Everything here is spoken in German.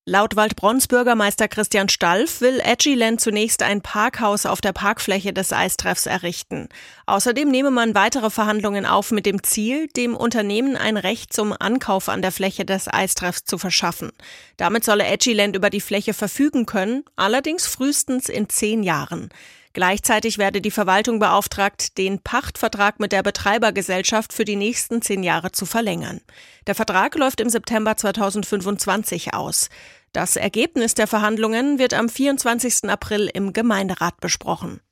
Laut Waldbronns Bürgermeister Christian Stalf will Aggieland zunächst ein Parkhaus auf der Parkfläche des Eistreffs errichten. Außerdem nehme man weitere Verhandlungen auf mit dem Ziel, dem Unternehmen ein Recht zum Ankauf an der Fläche des Eistreffs zu verschaffen. Damit solle Aggieland über die Fläche verfügen können, allerdings frühestens in 10 Jahren. Gleichzeitig werde die Verwaltung beauftragt, den Pachtvertrag mit der Betreibergesellschaft für die nächsten 10 Jahre zu verlängern. Der Vertrag läuft im September 2025 aus. Das Ergebnis der Verhandlungen wird am 24. April im Gemeinderat besprochen.